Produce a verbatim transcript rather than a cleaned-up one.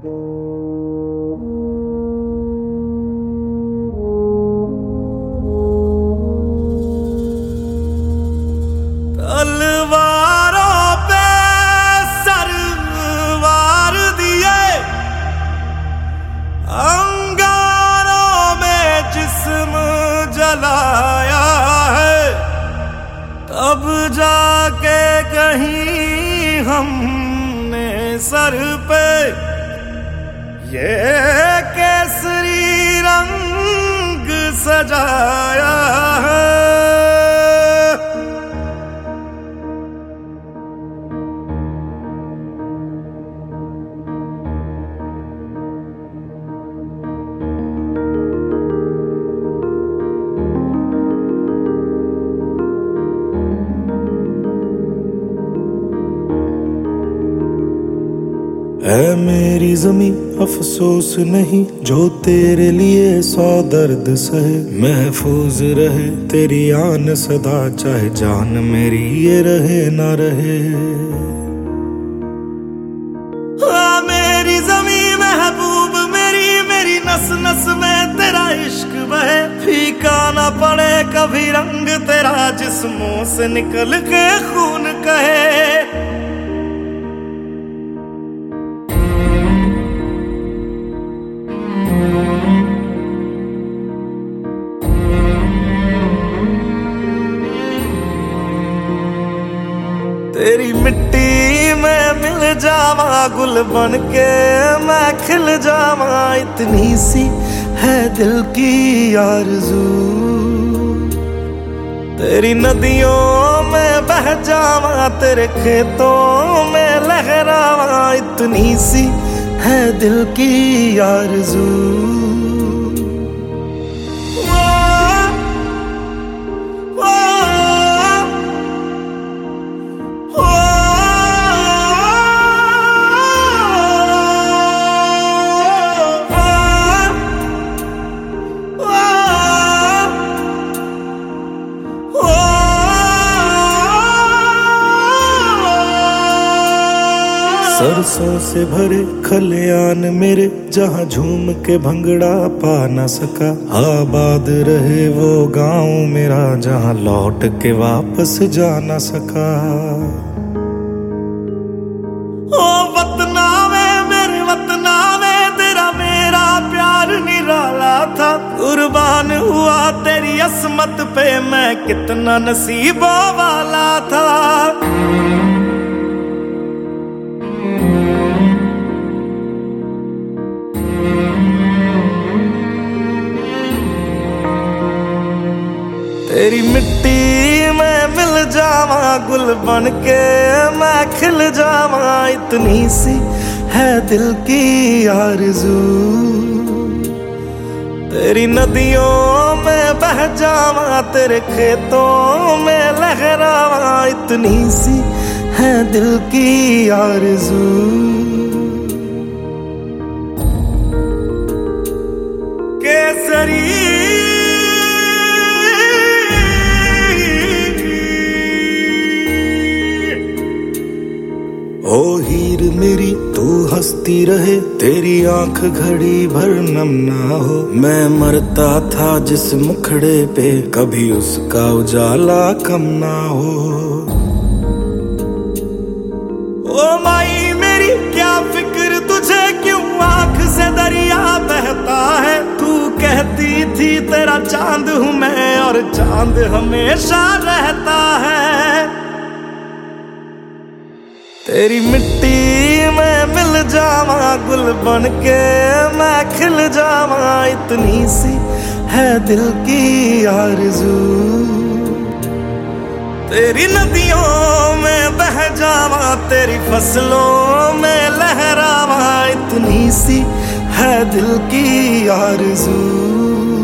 तलवारों पे सरवार दिए, अंगारों में जिस्म जलाया है, तब जाके कहीं हमने सर पे ये केसरी रंग सजाया है। ऐ मेरी ज़मीं अफसोस नहीं जो तेरे लिए सौ दर्द सहे, महफूज रहे तेरी आन सदा चाहे जान मेरी ये रहे ना रहे। हाँ मेरी ज़मीं महबूब मेरी, मेरी नस नस में तेरा इश्क बहे, फीका ना पड़े कभी रंग तेरा जिस्मों से निकल के खून कहे। तेरी मिट्टी में मिल जावा गुल बन के मैं खिल जावा, इतनी सी है दिल की आरज़ू। तेरी नदियों में बह जावा तेरे खेतों में लहरावा, इतनी सी है दिल की आरज़ू। सरसों से भरे खलियान मेरे जहाँ झूम के भंगड़ा पा न सका, आबाद रहे वो गांव मेरा जहाँ लौट के वापस जा न सका। ओ वतना में मेरे वतना में तेरा मेरा प्यार निराला था, कुर्बान हुआ तेरी असमत पे मैं कितना नसीबों वाला था। तेरी मिट्टी में मिल जावा गुल बन के मैं खिल जावा, इतनी सी है दिल की आरज़ू। तेरी नदियों में बह जावा तेरे खेतों में लहरावा, इतनी सी है दिल की आरज़ू। केसरी ओ हीर मेरी तू हंसती रहे, तेरी आंख घड़ी भर नम ना हो, मैं मरता था जिस मुखड़े पे कभी उसका उजाला कम ना हो। ओ माई मेरी क्या फिक्र तुझे क्यों आंख से दरिया बहता है, तू कहती थी तेरा चांद हूँ मैं और चांद हमेशा रहता है। तेरी मिट्टी में मिल जावा गुल बन के मैं खिल जावा, इतनी सी है दिल की आरज़ू। तेरी नदियों में बह जावा तेरी फसलों में लहरावा, इतनी सी है दिल की आरज़ू।